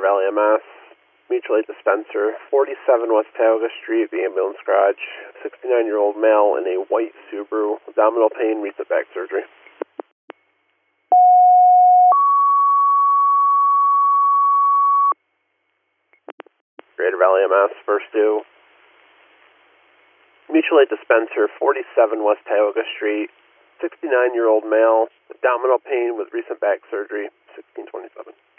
Greater Valley MS, mutual aid dispenser, 47 West Tioga Street, the ambulance garage, 69-year-old male in a white Subaru, abdominal pain, recent back surgery. Greater Valley MS, first due. Mutual aid dispenser, 47 West Tioga Street, 69-year-old male, abdominal pain with recent back surgery, 1627.